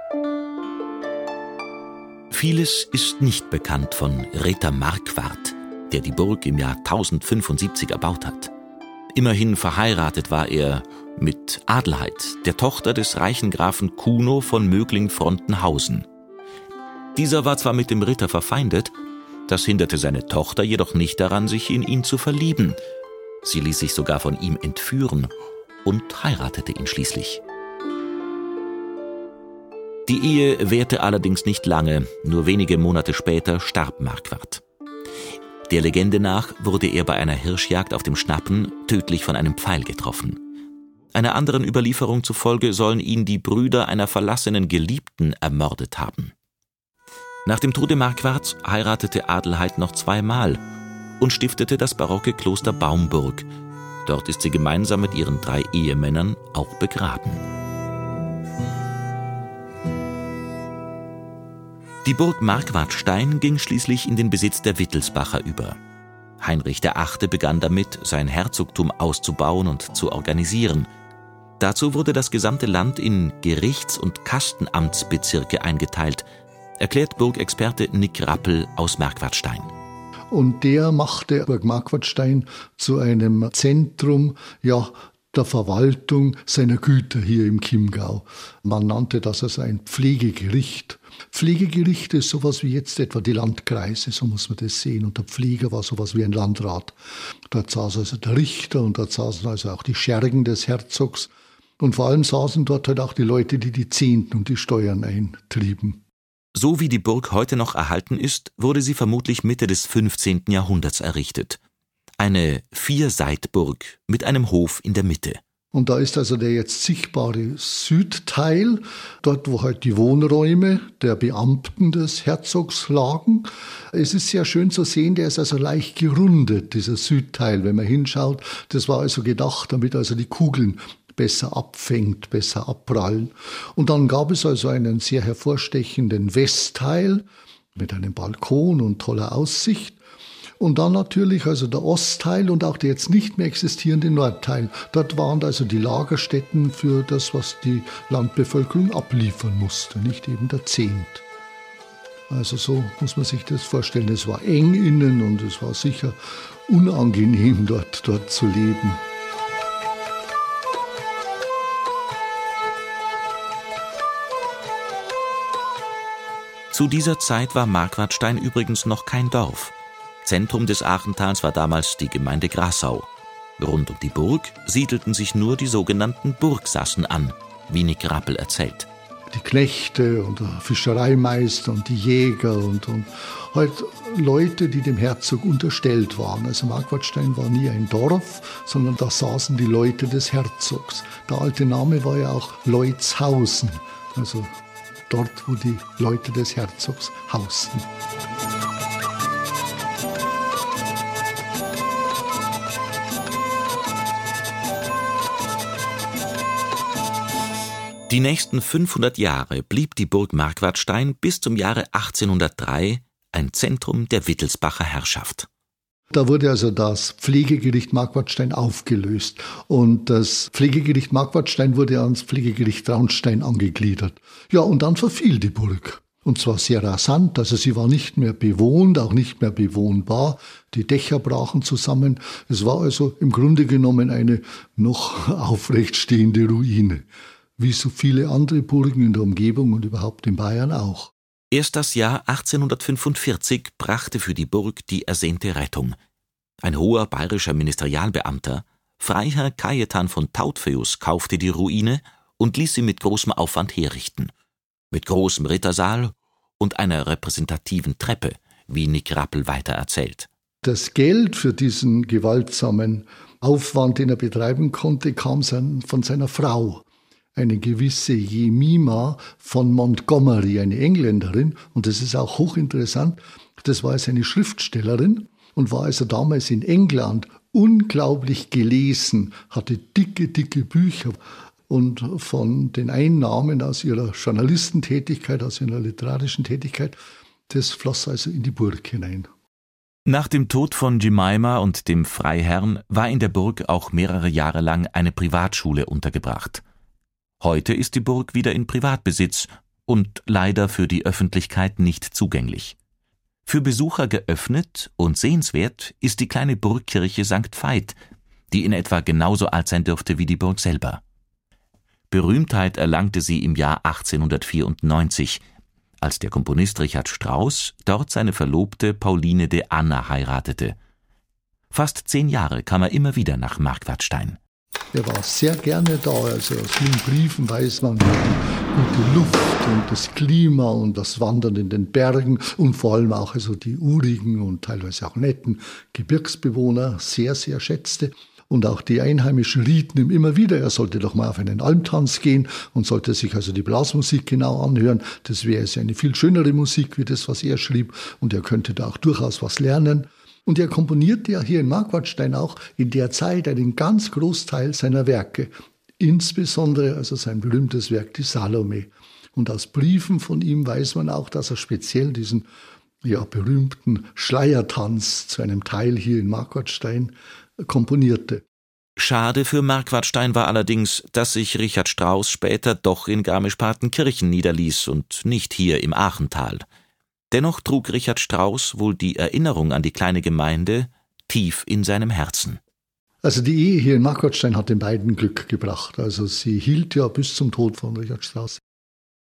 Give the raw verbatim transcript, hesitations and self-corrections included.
Vieles ist nicht bekannt von Ritter Marquard, der die Burg im Jahr tausendfünfundsiebzig erbaut hat. Immerhin verheiratet war er mit Adelheid, der Tochter des reichen Grafen Kuno von Möglin-Frontenhausen. Dieser war zwar mit dem Ritter verfeindet, das hinderte seine Tochter jedoch nicht daran, sich in ihn zu verlieben. Sie ließ sich sogar von ihm entführen und heiratete ihn schließlich. Die Ehe währte allerdings nicht lange, nur wenige Monate später starb Marquard. Der Legende nach wurde er bei einer Hirschjagd auf dem Schnappen tödlich von einem Pfeil getroffen. Einer anderen Überlieferung zufolge sollen ihn die Brüder einer verlassenen Geliebten ermordet haben. Nach dem Tode Marquards heiratete Adelheid noch zweimal und stiftete das barocke Kloster Baumburg. Dort ist sie gemeinsam mit ihren drei Ehemännern auch begraben. Die Burg Marquardstein ging schließlich in den Besitz der Wittelsbacher über. Heinrich der Achte begann damit, sein Herzogtum auszubauen und zu organisieren. Dazu wurde das gesamte Land in Gerichts- und Kastenamtsbezirke eingeteilt, erklärt Burgexperte Nick Rappel aus Marquardstein. Und der machte Burg Marquardstein zu einem Zentrum, ja, der Verwaltung seiner Güter hier im Chiemgau. Man nannte das also ein Pflegegericht. Pflegegericht ist sowas wie jetzt etwa die Landkreise, so muss man das sehen. Und der Pfleger war sowas wie ein Landrat. Dort saß also der Richter und dort saßen also auch die Schergen des Herzogs. Und vor allem saßen dort halt auch die Leute, die die Zehnten und die Steuern eintrieben. So wie die Burg heute noch erhalten ist, wurde sie vermutlich Mitte des fünfzehnten Jahrhunderts errichtet. Eine Vierseitburg mit einem Hof in der Mitte. Und da ist also der jetzt sichtbare Südteil, dort wo halt die Wohnräume der Beamten des Herzogs lagen. Es ist sehr schön zu sehen, der ist also leicht gerundet, dieser Südteil, wenn man hinschaut. Das war also gedacht, damit also die Kugeln besser abfängt, besser abprallen. Und dann gab es also einen sehr hervorstechenden Westteil mit einem Balkon und toller Aussicht. Und dann natürlich also der Ostteil und auch der jetzt nicht mehr existierende Nordteil. Dort waren also die Lagerstätten für das, was die Landbevölkerung abliefern musste, nicht eben der Zehnt. Also so muss man sich das vorstellen. Es war eng innen und es war sicher unangenehm, dort, dort zu leben. Zu dieser Zeit war Marquardstein übrigens noch kein Dorf. Zentrum des Aachentals war damals die Gemeinde Grassau. Rund um die Burg siedelten sich nur die sogenannten Burgsassen an, wie Nick Rappel erzählt. Die Knechte und der Fischereimeister und die Jäger und, und halt Leute, die dem Herzog unterstellt waren. Also Marquardstein war nie ein Dorf, sondern da saßen die Leute des Herzogs. Der alte Name war ja auch Leutshausen, also dort, wo die Leute des Herzogs hausten. Die nächsten fünfhundert Jahre blieb die Burg Marquardstein bis zum Jahre achtzehnhundertdrei ein Zentrum der Wittelsbacher Herrschaft. Da wurde also das Pflegegericht Marquardstein aufgelöst und das Pflegegericht Marquardstein wurde ans Pflegegericht Traunstein angegliedert. Ja, und dann verfiel die Burg. Und zwar sehr rasant, also sie war nicht mehr bewohnt, auch nicht mehr bewohnbar. Die Dächer brachen zusammen. Es war also im Grunde genommen eine noch aufrecht stehende Ruine. Wie so viele andere Burgen in der Umgebung und überhaupt in Bayern auch. Erst das Jahr achtzehnhundertfünfundvierzig brachte für die Burg die ersehnte Rettung. Ein hoher bayerischer Ministerialbeamter, Freiherr Cajetan von Tautpheus, kaufte die Ruine und ließ sie mit großem Aufwand herrichten. Mit großem Rittersaal und einer repräsentativen Treppe, wie Nick Rappel weiter erzählt. Das Geld für diesen gewaltsamen Aufwand, den er betreiben konnte, kam von seiner Frau. Eine gewisse Jemima von Montgomery, eine Engländerin, und das ist auch hochinteressant, das war also eine Schriftstellerin und war also damals in England unglaublich gelesen, hatte dicke, dicke Bücher und von den Einnahmen aus ihrer Journalistentätigkeit, aus ihrer literarischen Tätigkeit, das floss also in die Burg hinein. Nach dem Tod von Jemima und dem Freiherrn war in der Burg auch mehrere Jahre lang eine Privatschule untergebracht. Heute ist die Burg wieder in Privatbesitz und leider für die Öffentlichkeit nicht zugänglich. Für Besucher geöffnet und sehenswert ist die kleine Burgkirche Sankt Veit, die in etwa genauso alt sein dürfte wie die Burg selber. Berühmtheit erlangte sie im Jahr achtzehnhundertvierundneunzig, als der Komponist Richard Strauss dort seine Verlobte Pauline de Anna heiratete. Fast zehn Jahre kam er immer wieder nach Marquardstein. Er war sehr gerne da, also aus vielen Briefen weiß man, die gute Luft und das Klima und das Wandern in den Bergen und vor allem auch also die urigen und teilweise auch netten Gebirgsbewohner sehr, sehr schätzte. Und auch die Einheimischen rieten ihm immer wieder, er sollte doch mal auf einen Almtanz gehen und sollte sich also die Blasmusik genau anhören. Das wäre also eine viel schönere Musik wie das, was er schrieb, und er könnte da auch durchaus was lernen. Und er komponierte ja hier in Marquardstein auch in der Zeit einen ganz Großteil seiner Werke, insbesondere also sein berühmtes Werk, die Salome. Und aus Briefen von ihm weiß man auch, dass er speziell diesen ja, berühmten Schleiertanz zu einem Teil hier in Marquardstein komponierte. Schade für Marquardstein war allerdings, dass sich Richard Strauss später doch in Garmisch-Partenkirchen niederließ und nicht hier im Aachental. Dennoch trug Richard Strauss wohl die Erinnerung an die kleine Gemeinde tief in seinem Herzen. Also die Ehe hier in Marquardstein hat den beiden Glück gebracht. Also sie hielt ja bis zum Tod von Richard Strauss.